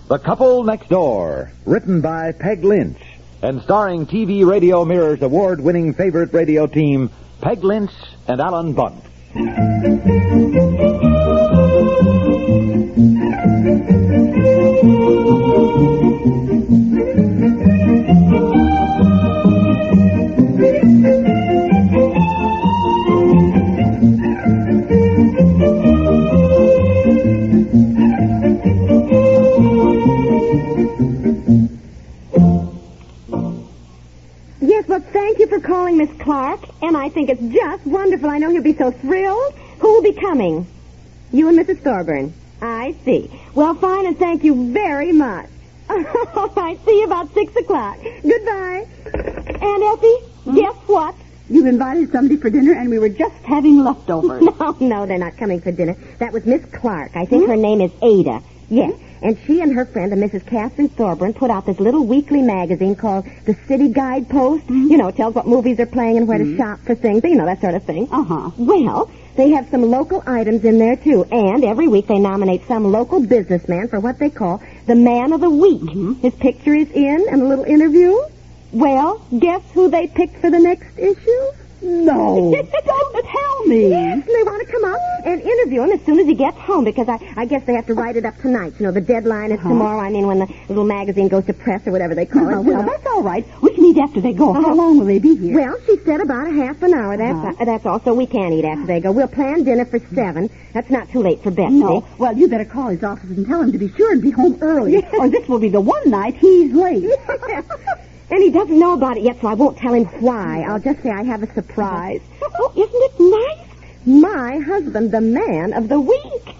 The Couple Next Door, written by Peg Lynch, and starring TV Radio Mirror's award-winning favorite radio team, Peg Lynch and Alan Bunt. Thank you for calling, Miss Clark, and I think it's just wonderful. I know he'll be so thrilled. Who will be coming? You and Mrs. Thorburn. I see. Well, fine, and thank you very much. All right, see you about 6 o'clock. Goodbye. Aunt Effie, guess what? You've invited somebody for dinner, and we were just having leftovers. No, they're not coming for dinner. That was Miss Clark. I think her name is Ada. Yes. And she and her friend, Mrs. Catherine Thorburn, put out this little weekly magazine called The City Guidepost. You know, it tells what movies are playing and where to shop for things, you know, that sort of thing. Uh-huh. Well, they have some local items in there, too. And every week they nominate some local businessman for what they call the Man of the Week. His picture is in and a little interview. Well, guess who they picked for the next issue? No. Don't tell me. Yes, they want to come out and interview him as soon as he gets home, because I guess they have to write it up tonight. You know, the deadline is tomorrow. I mean, when the little magazine goes to press or whatever they call it. Well, that's all right. We can eat after they go. How long will they be here? Well, she said about a half an hour. That's all, so we can eat after they go. We'll plan dinner for 7. That's not too late for Betsy. No. Well, you better call his office and tell him to be sure and be home early, or this will be the one night he's late. And he doesn't know about it yet, so I won't tell him why. I'll just say I have a surprise. Oh, isn't it nice? My husband, the Man of the Week.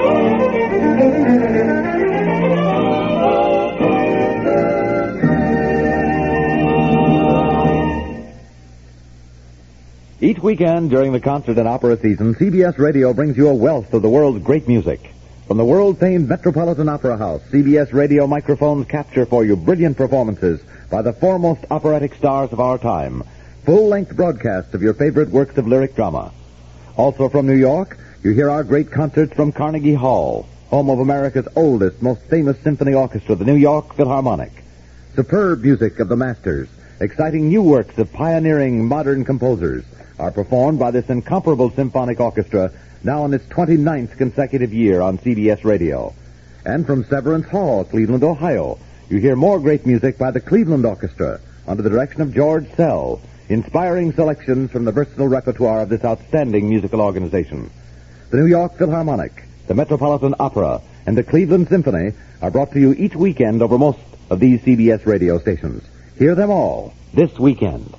Each weekend during the concert and opera season, CBS Radio brings you a wealth of the world's great music. From the world-famed Metropolitan Opera House, CBS Radio microphones capture for you brilliant performances by the foremost operatic stars of our time. Full-length broadcasts of your favorite works of lyric drama. Also from New York, you hear our great concerts from Carnegie Hall, home of America's oldest, most famous symphony orchestra, the New York Philharmonic. Superb music of the masters, exciting new works of pioneering modern composers are performed by this incomparable symphonic orchestra, now in its 29th consecutive year on CBS Radio. And from Severance Hall, Cleveland, Ohio, you hear more great music by the Cleveland Orchestra under the direction of George Sell, inspiring selections from the versatile repertoire of this outstanding musical organization. The New York Philharmonic, the Metropolitan Opera, and the Cleveland Symphony are brought to you each weekend over most of these CBS radio stations. Hear them all this weekend.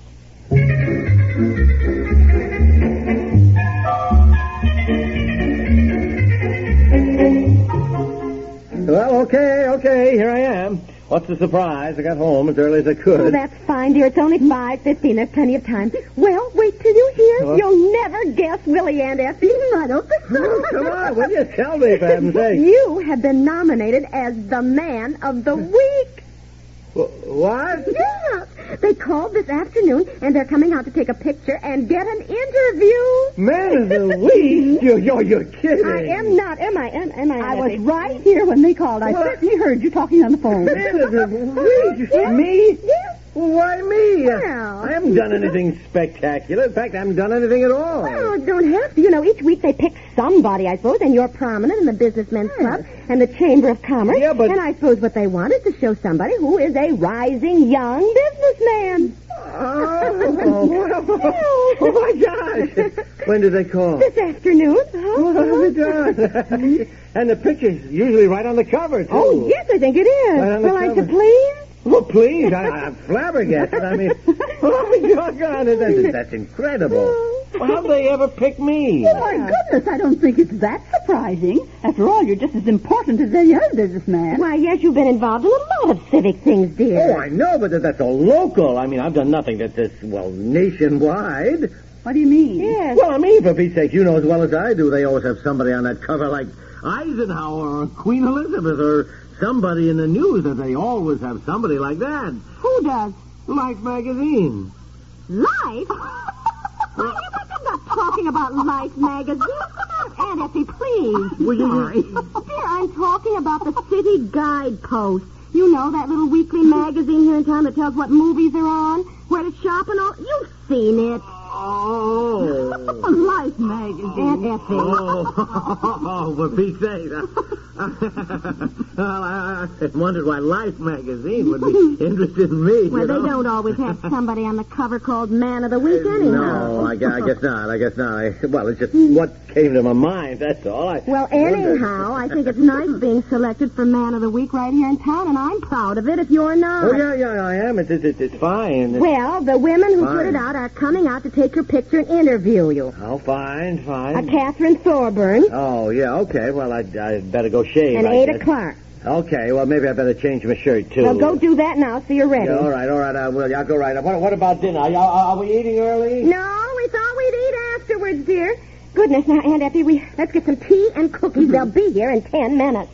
Well, okay, here I am. What's the surprise? I got home as early as I could. Oh, that's fine, dear. It's only 5:15. There's plenty of time. Well, wait till you hear. Hello? You'll never guess, will he, Aunt Effie? I don't think so. Oh, come on, will you tell me, for heaven's sake? You have been nominated as the Man of the Week. What? Yes. They called this afternoon, and they're coming out to take a picture and get an interview. Man of the Week? You're kidding. I am not. Am I? Am I? I was right here when they called. I certainly heard you talking on the phone. Man of the Week? Me? Yes. Why me? Well. I haven't done anything spectacular. In fact, I haven't done anything at all. Well, don't have to. You know, each week they pick somebody, I suppose, and you're prominent in the Businessmen's Club and the Chamber of Commerce. Yeah, but... And I suppose what they want is to show somebody who is a rising young businessman. Oh my gosh. When did they call? This afternoon. What have we done? And the picture's usually right on the cover, too. Oh, yes, I think it is. Right on the Will I cover. to please? Well, please, I'm flabbergasted. I mean, oh, doggone it, that's incredible. Well, how'd they ever pick me? Oh, my goodness, I don't think it's that surprising. After all, you're just as important as any other businessman. Why, yes, you've been involved in a lot of civic things, dear. Oh, I know, but that's a local. I mean, I've done nothing that's this, nationwide. What do you mean? Yes. Well, I mean, for Pete's sake, you know as well as I do, they always have somebody on that cover like Eisenhower or Queen Elizabeth or somebody in the news. That they always have somebody like that. Who does? Life magazine. Life? I'm not talking about Life magazine. Aunt Effie, please. Sorry. Dear, I'm talking about the City Guidepost. You know, that little weekly magazine here in town that tells what movies are on, where to shop and all. You've seen it. Oh. Life magazine. Aunt Effie. Oh, for Pete's sake. Well, I wondered why Life magazine would be interested in me. Well, you know? they don't always have somebody on the cover called Man of the Week anyhow. No, I guess not. Well, it's just what came to my mind, that's all. Well, anyhow, I think it's nice being selected for Man of the Week right here in town, and I'm proud of it if you're not. Oh, yeah, I am. It's fine. Well, the women who put Fine. it out are coming out to take your picture and interview you. Oh, fine. Catherine Thorburn Oh, yeah, okay. Well, I'd better go shave. and I Ada guess. Clark. Okay, well, maybe I better change my shirt, too. Well, go do that now so you're ready. Yeah, all right, I will. I'll go right up. What about dinner? Are we eating early? No, we thought we'd eat afterwards, dear. Goodness, now, Aunt Effie, let's get some tea and cookies. They'll be here in 10 minutes.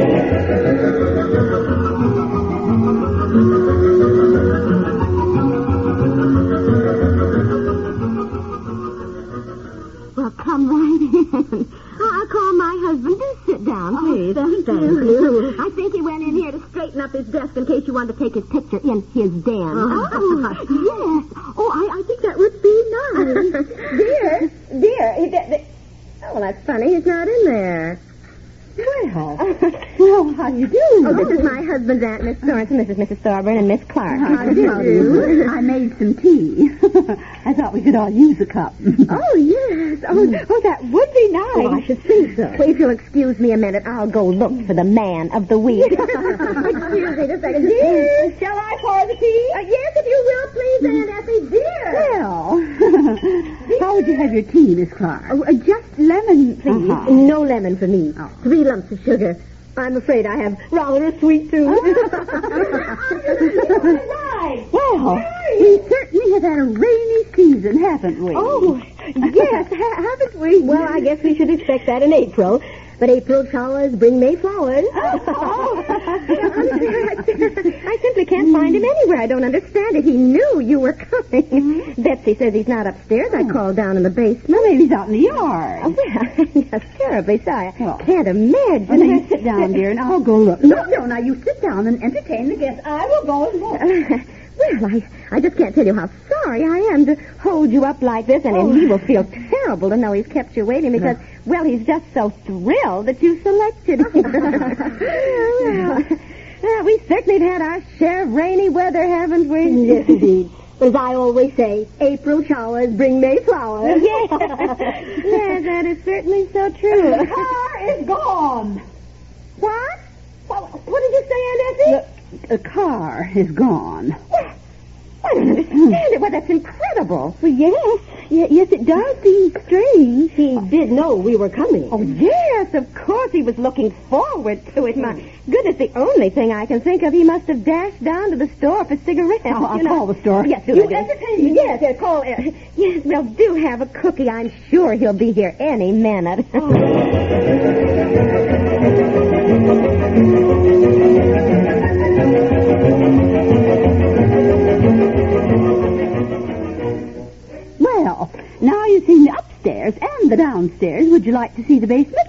Well, come right in. I'll call my husband. Do sit down, please. thank you. I think he went in here to straighten up his desk in case you wanted to take his picture in his den. Oh, yes. Oh, I think that would be nice. Dear. Oh, well, that's funny. He's not in there. Well, how do you do? Oh, this is my husband's Aunt Miss Sorensen. This is Mrs. Thorburn and Miss Clark. How do you do? I made some tea. I thought we could all use a cup. Oh, yes. Oh, that would be nice. Oh, I should think so. Well, if you'll excuse me a minute, I'll go look for the Man of the Week. Excuse me just a second. Dear, shall I pour the tea? Yes, if you will, please, Aunt Effie. Dear. Well, how would you have your tea, Miss Clark? Just lemon, please. Uh-huh. No lemon for me. Oh. 3 lumps of sugar. I'm afraid I have rather a sweet tooth. Well, we certainly have had a rainy season, haven't we? Oh, yes, haven't we? Well, I guess we should expect that in April. But April showers bring May flowers. I simply can't find him anywhere. I don't understand it. He knew you were coming. Betsy says he's not upstairs. I called down in the basement. Well, maybe he's out in the yard. Oh, well, that's terribly sorry. Well, I can't imagine. Well, now you sit down, dear, and I'll go look. No, now you sit down and entertain the guests. I will go and look. Well, I just can't tell you how sorry I am to hold you up like this, and he will feel terrible to know he's kept you waiting because, well, he's just so thrilled that you selected him. Well, we certainly have had our share of rainy weather, haven't we? Yes, indeed. As I always say, April showers bring May flowers. Yes. Yes, that is certainly so true. The car is gone. What? What did you say, Aunt Effie? The car is gone. I don't understand it. Well, that's incredible. Well, yes, it does seem strange. He did know we were coming. Oh, Yes, of course he was looking forward to it. My goodness, the only thing I can think of, he must have dashed down to the store for cigarettes. Oh, I'll call the store. Yes, do You it. entertain me. Yes, call. Yes, well, do have a cookie. I'm sure he'll be here any minute. Well, now you've seen the upstairs and the downstairs. Would you like to see the basement?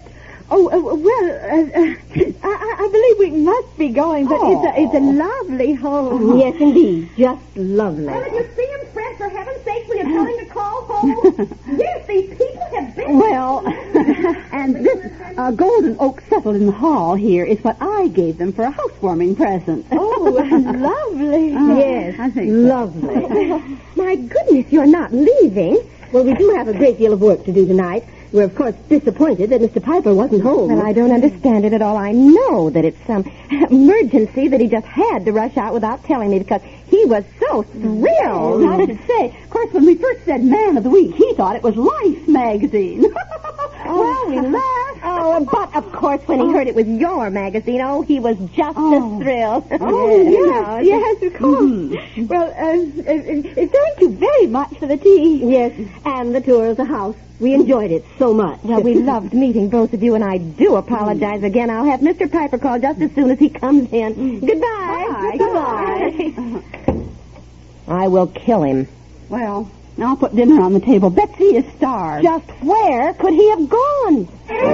I believe we must be going, but it's a lovely home. Yes, indeed. Just lovely. Well, if you see him, Fred, for heaven's sake, will you tell him to call home? Yes, these people have been... Well, and this golden oak settle in the hall here is what I gave them for a housewarming present. Oh, lovely. Yes, I think so. Lovely. My goodness, you're not leaving. Well, we do have a great deal of work to do tonight. We're, of course, disappointed that Mr. Piper wasn't home. Well, I don't understand it at all. I know that it's some emergency that he just had to rush out without telling me because he was so thrilled. I should say, of course, when we first said Man of the Week, he thought it was Life magazine. Well, we laughed. Oh, but, of course, when he heard it was your magazine, he was just as thrilled. Oh, yes, of course. Well, thank you very much for the tea. Yes, and the tour of the house. We enjoyed it so much. Well, we loved meeting both of you, and I do apologize again. I'll have Mr. Piper call just as soon as he comes in. Goodbye. Goodbye. I will kill him. Well, Now I'll put dinner on the table. Betsy is starved. Just where could he have gone?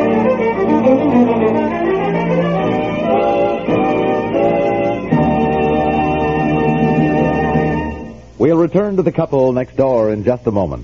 We'll return to the couple next door in just a moment.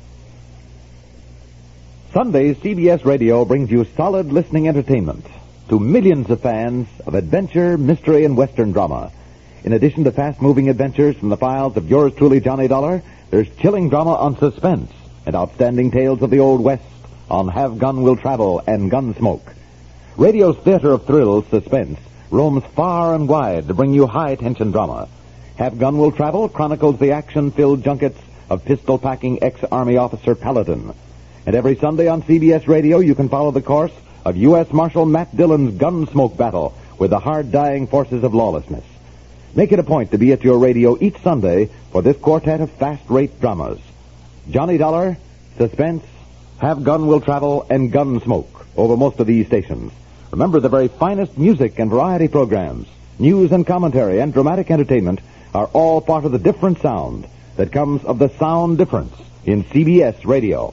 Sundays, CBS Radio brings you solid listening entertainment to millions of fans of adventure, mystery, and Western drama. In addition to fast-moving adventures from the files of yours truly, Johnny Dollar, there's chilling drama on Suspense and outstanding tales of the Old West on Have Gun Will Travel and Gunsmoke. Radio's theater of thrills, Suspense, roams far and wide to bring you high-tension drama. Have Gun Will Travel chronicles the action-filled junkets of pistol-packing ex-Army officer Paladin. And every Sunday on CBS Radio, you can follow the course of U.S. Marshal Matt Dillon's Gunsmoke battle with the hard-dying forces of lawlessness. Make it a point to be at your radio each Sunday for this quartet of fast-rate dramas. Johnny Dollar, Suspense, Have Gun Will Travel, and Gunsmoke over most of these stations. Remember, the very finest music and variety programs, news and commentary, and dramatic entertainment are all part of the different sound that comes of the sound difference in CBS Radio.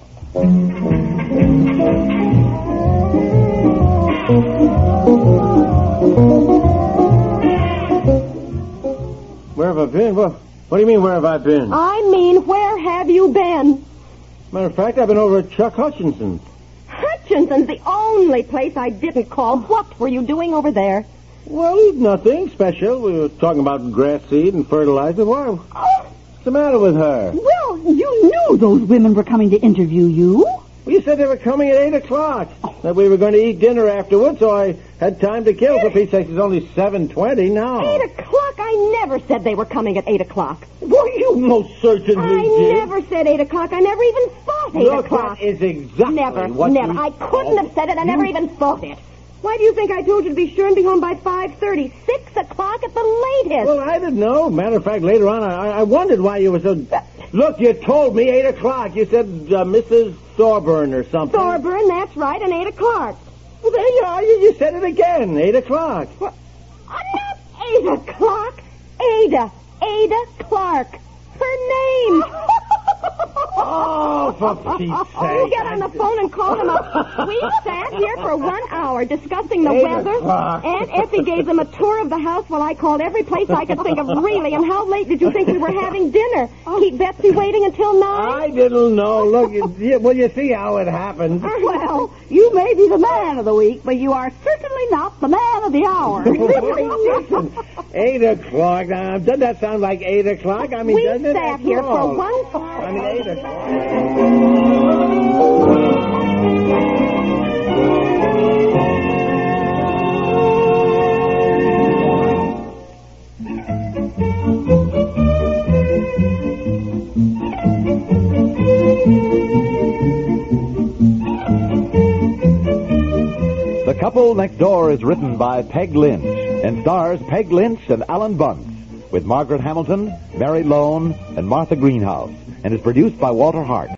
Where have I been? What do you mean, where have I been? I mean, where have you been? Matter of fact, I've been over at Chuck Hutchinson's. Hutchinson's, the only place I didn't call. What were you doing over there? Well, nothing special. We were talking about grass seed and fertilizer. What's the matter with her? Well, you knew those women were coming to interview you. Well, you said they were coming at 8 o'clock. That we were going to eat dinner afterwards, so I had time to kill. For Pete's sake, it's only 7:20 now. 8 o'clock? I never said they were coming at 8 o'clock. Well, you most certainly did. I never said 8 o'clock. I never even thought 8 o'clock. That is exactly Never. what you... I couldn't have said it. I never even thought it. Why do you think I told you to be sure and be home by 5:30? 6 o'clock at the latest. Well, I didn't know. Matter of fact, later on, I wondered why you were so... Look, you told me 8 o'clock. You said Mrs. Thorburn or something. Thorburn, that's right, and 8 o'clock. Well, there you are. You said it again. 8 o'clock. What? Not 8 o'clock. Ada Clark. Her name. Oh, for Pete's sake. Oh, get on the phone and call him up. We sat here for 1 hour discussing the 8 weather. o'clock. Aunt Effie gave them a tour of the house while I called every place I could think of, really. And how late did you think we were having dinner? Keep Betsy waiting until 9? I didn't know. Look, you see how it happened. Well, you may be the man of the week, but you are certainly not the man of the hour. Listen, 8 o'clock. Now, doesn't that sound like 8 o'clock? I mean, We doesn't it? sat here for 1 I mean, 8 o'clock. The Couple Next Door is written by Peg Lynch and stars Peg Lynch and Alan Bunce with Margaret Hamilton, Mary Lone, and Martha Greenhouse, and is produced by Walter Hart.